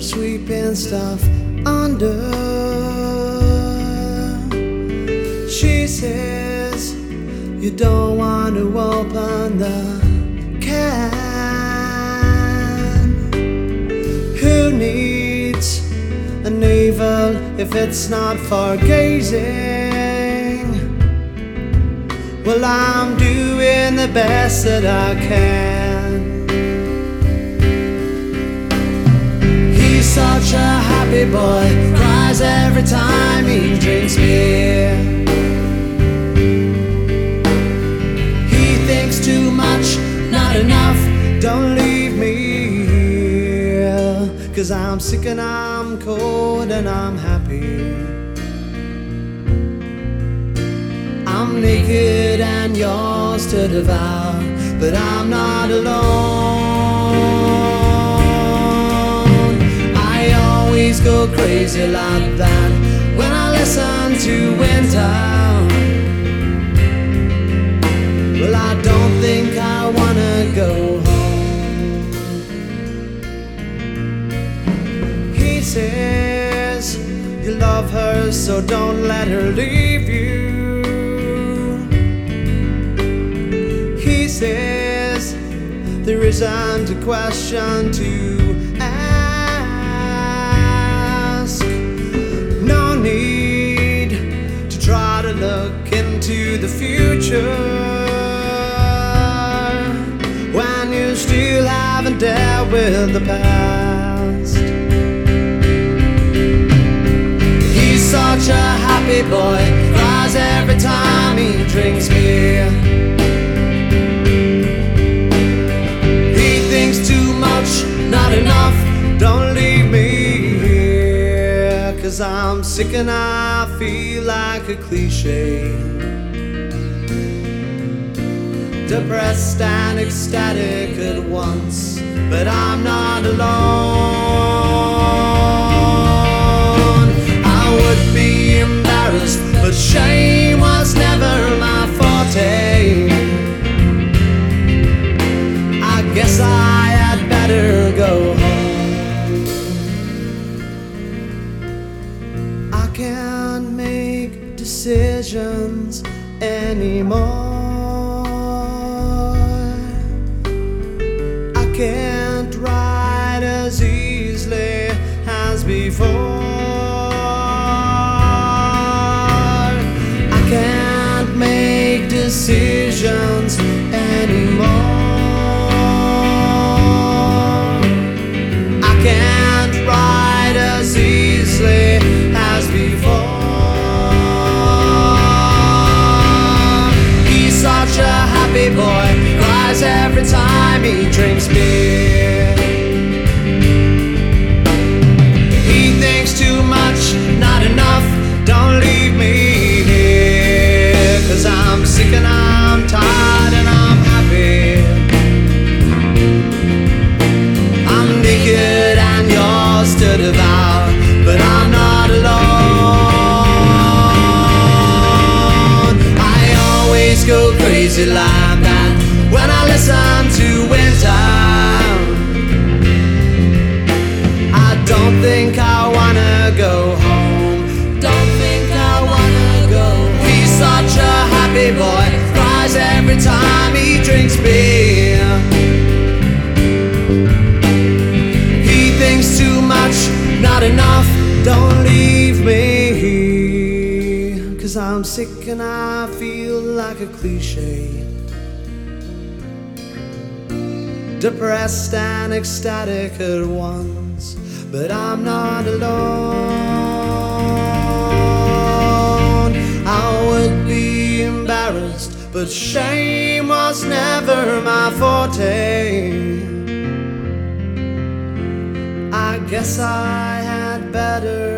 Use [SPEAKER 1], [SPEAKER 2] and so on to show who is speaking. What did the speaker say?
[SPEAKER 1] sweeping stuff under. She says you don't want to open the can. Who needs a navel if it's not for gazing? Well, I'm doing the best that I can. He's such a happy boy, cries every time he drinks beer. He thinks too much, not enough, don't leave me here. 'Cause I'm sick and I'm cold and I'm happy. I'm naked and yours to devour, but I'm not alone. I always go crazy like that when I listen to Winter. Well, I don't think I wanna go home. He says you love her, so don't let her leave you. He says there isn't a question to ask. No need to try to look into the future when you still haven't dealt with the past. He's such a happy boy, cries every time he drinks beer. Not enough, don't leave me here. 'Cause I'm sick and I feel like a cliche. Depressed and ecstatic at once, but I'm not alone. I would be embarrassed, but shame was never my forte. I guess I had better go home. I can't make decisions anymore. I can't ride as easily as before. I can't make decisions anymore. Can't ride as easily as before. He's such a happy boy, cries every time he drinks beer. He thinks too much, not enough, don't leave me here. 'Cause I'm sick and I'm tired and I'm happy. I'm naked and yours to devour, but I'm not alone. I always go crazy like that when I listen to Winter. I don't think I wanna go home. Don't think I wanna go home. He's such a happy boy, cries every time he drinks beer. Too much, not enough, don't leave me here. 'Cause I'm sick and I feel like a cliche. Depressed and ecstatic at once, but I'm not alone. I would be embarrassed, but shame was never my forte. I guess I had better